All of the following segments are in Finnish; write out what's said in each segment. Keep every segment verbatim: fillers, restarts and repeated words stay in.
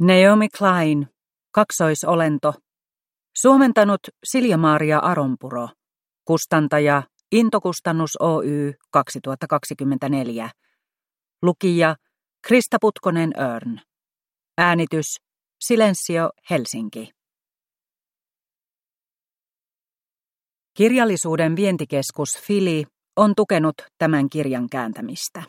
Naomi Klein, kaksoisolento. Suomentanut Silja-Maria Aronpuro. Kustantaja Intokustannus Oy kaksituhattakaksikymmentäneljä. Lukija Krista Putkonen Örn. Äänitys Silensio Helsinki. Kirjallisuuden vientikeskus Fili on tukenut tämän kirjan kääntämistä.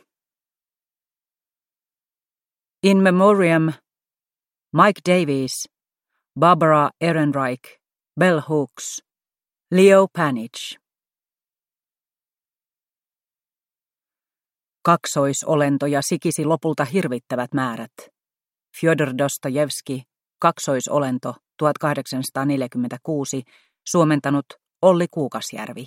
In Memoriam Mike Davies, Barbara Ehrenreich, Bell Hooks, Leo Panitch. Kaksoisolentoja sikisi lopulta hirvittävät määrät. Fjodor Dostojevski, Kaksoisolento, tuhatkahdeksansataaneljäkymmentäkuusi, suomentanut Olli Kuukasjärvi.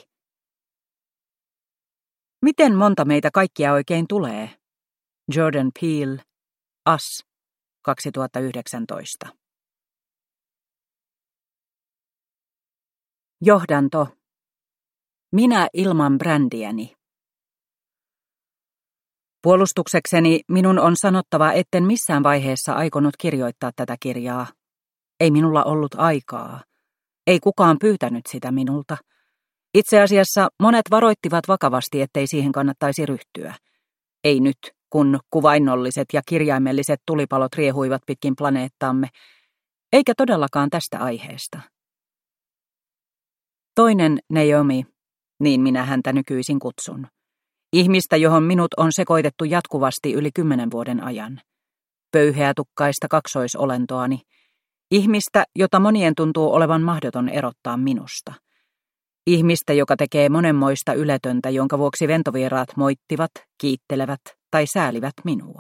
Miten monta meitä kaikkia oikein tulee? Jordan Peele, Us, kaksituhattayhdeksäntoista. Johdanto. Minä ilman brändiäni. Puolustuksekseni minun on sanottava, etten missään vaiheessa aikonut kirjoittaa tätä kirjaa. Ei minulla ollut aikaa. Ei kukaan pyytänyt sitä minulta. Itse asiassa monet varoittivat vakavasti, ettei siihen kannattaisi ryhtyä. Ei nyt, kun kuvainnolliset ja kirjaimelliset tulipalot riehuivat pitkin planeettaamme, eikä todellakaan tästä aiheesta. Toinen Naomi, niin minä häntä nykyisin kutsun. Ihmistä, johon minut on sekoitettu jatkuvasti yli kymmenen vuoden ajan. Pöyheätukkaista kaksoisolentoani. Ihmistä, jota monien tuntuu olevan mahdoton erottaa minusta. Ihmistä, joka tekee monenmoista yletöntä, jonka vuoksi ventovieraat moittivat, kiittelevät tai säälivät minua.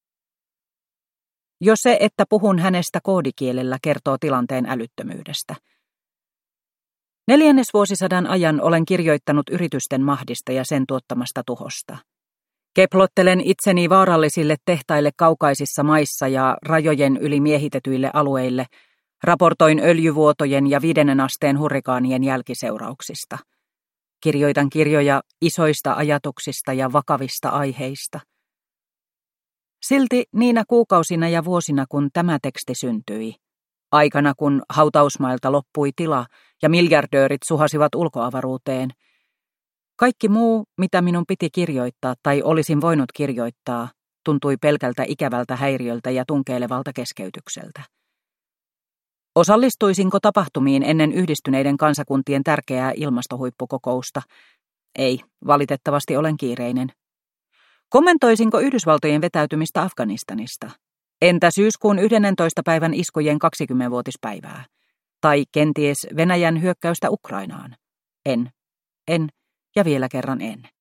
Jo se, että puhun hänestä koodikielellä, kertoo tilanteen älyttömyydestä. Neljännesvuosisadan ajan olen kirjoittanut yritysten mahdista ja sen tuottamasta tuhosta. Keplottelen itseni vaarallisille tehtaille kaukaisissa maissa ja rajojen yli miehitetyille alueille, raportoin öljyvuotojen ja viidennen asteen hurrikaanien jälkiseurauksista. Kirjoitan kirjoja isoista ajatuksista ja vakavista aiheista. Silti niinä kuukausina ja vuosina, kun tämä teksti syntyi, aikana kun hautausmailta loppui tila ja miljardöörit suhasivat ulkoavaruuteen, kaikki muu, mitä minun piti kirjoittaa tai olisin voinut kirjoittaa, tuntui pelkältä ikävältä häiriöltä ja tunkeilevalta keskeytykseltä. Osallistuisinko tapahtumiin ennen Yhdistyneiden kansakuntien tärkeää ilmastohuippukokousta? Ei, valitettavasti olen kiireinen. Kommentoisinko Yhdysvaltojen vetäytymistä Afganistanista? Entä syyskuun yhdennentoista päivän iskujen kaksikymmenvuotispäivää? Tai kenties Venäjän hyökkäystä Ukrainaan? En, en ja vielä kerran en.